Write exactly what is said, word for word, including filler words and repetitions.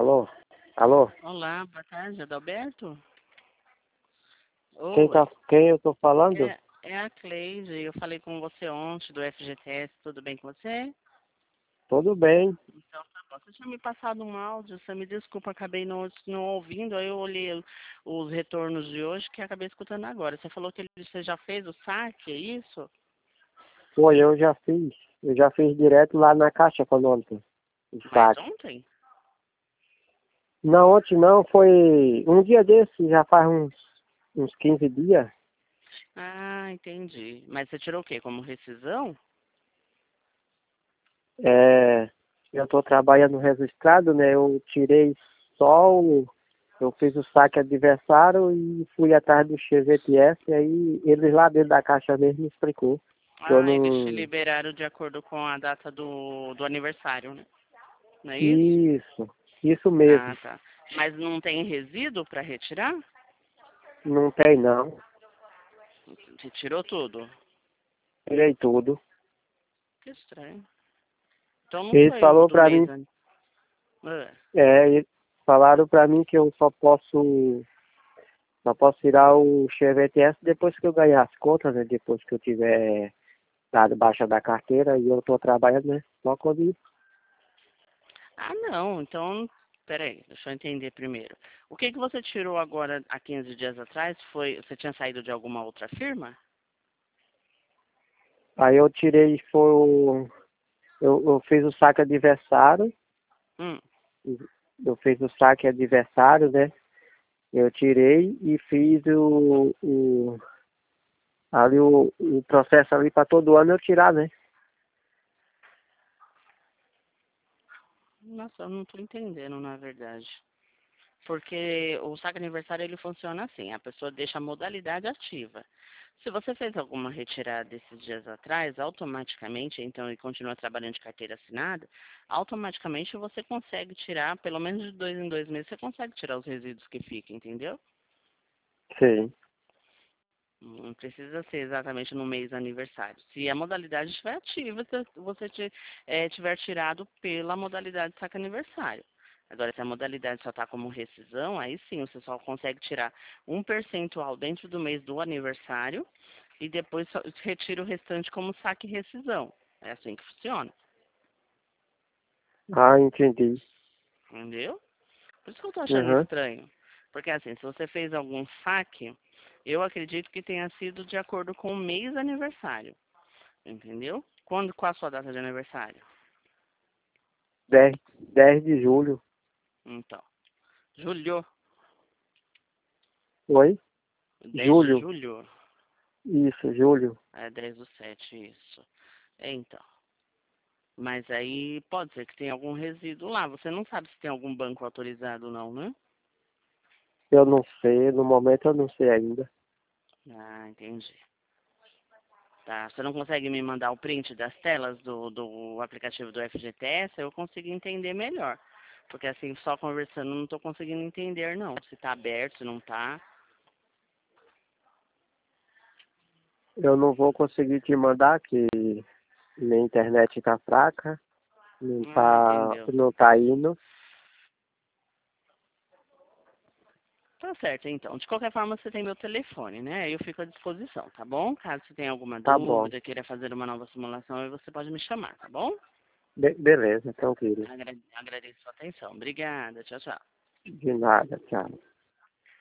Alô? Alô? Olá, boa tarde, Adalberto? Quem, Oi, tá, quem eu tô falando? é, é a Cleide, eu falei com você ontem do F G T S, tudo bem com você? Tudo bem. Então tá bom, você tinha me passado um áudio, você me desculpa, acabei não, não ouvindo, aí eu olhei os retornos de hoje que acabei escutando agora. Você falou que ele- você já fez o saque, é isso? Foi, eu já fiz. Eu já fiz direto lá na Caixa Econômica. O Mas saque. ontem? Não, ontem não, foi um dia desse, já faz uns, uns quinze dias. Ah, entendi. Mas você tirou o quê? Como rescisão? É, eu tô trabalhando registrado, né? Eu tirei só o. Eu fiz o saque adversário e fui atrás do X V T S, e aí eles lá dentro da caixa mesmo me explicou que eu Ah, eles te não. liberaram de acordo com a data do, do aniversário, né? Não é isso? Isso, isso mesmo. Ah, tá. Mas não tem resíduo para retirar? Não tem não. Você tirou tudo? Tirei tudo. Que estranho. Então não Eles foi o falou do pra mês, mim, né? É. é, eles falaram pra mim que eu só posso, só posso tirar o X V T S depois que eu ganhar as contas, né? Depois que eu tiver dado baixa da carteira e eu tô trabalhando, né? Só quando isso. Ah, não. Então, peraí, deixa eu entender primeiro. O que que você tirou agora há quinze dias atrás? Foi, você tinha saído de alguma outra firma? Aí eu tirei, foi o, eu, eu fiz o saque adversário, Hum. eu fiz o saque adversário, né? Eu tirei e fiz o, o ali o, o processo ali para todo ano eu tirar, né? Nossa, eu não tô entendendo, na verdade. Porque o saque aniversário ele funciona assim, a pessoa deixa a modalidade ativa. Se você fez alguma retirada esses dias atrás, automaticamente, então, e continua trabalhando de carteira assinada, automaticamente você consegue tirar, pelo menos de dois em dois meses, você consegue tirar os resíduos que ficam, entendeu? Sim. Não precisa ser exatamente no mês do aniversário. Se a modalidade estiver ativa, se você te, eh, tiver tirado pela modalidade saque aniversário. Agora, se a modalidade só está como rescisão, aí sim, você só consegue tirar um percentual dentro do mês do aniversário e depois só retira o restante como saque rescisão. É assim que funciona, Ah, entendi. entendeu? Por isso que eu tô achando Uhum. estranho. Porque assim, se você fez algum saque, eu acredito que tenha sido de acordo com o mês do aniversário. Entendeu? Quando, qual a sua data de aniversário? dez, dez de julho. Então, julho, Oi? dez de Julho. julho? Isso, julho. É dez do sete, isso. É, então. Mas aí pode ser que tenha algum resíduo lá. Você não sabe se tem algum banco autorizado ou não, né? Eu não sei, no momento eu não sei ainda. Ah, entendi. Tá, você não consegue me mandar o print das telas do, do aplicativo do F G T S? Eu consigo entender melhor. Porque assim, só conversando, não estou conseguindo entender, não. Se tá aberto, se não tá. Eu não vou conseguir te mandar que minha internet tá fraca, não Ah, tá, entendeu. não tá indo. Tá certo, então. De qualquer forma, você tem meu telefone, né? Eu fico à disposição, tá bom? Caso você tenha alguma Tá bom. dúvida, queira fazer uma nova simulação, aí você pode me chamar, tá bom? Be- beleza, tranquilo. Agra- Agradeço a sua atenção. Obrigada. Tchau, tchau. De nada, tchau.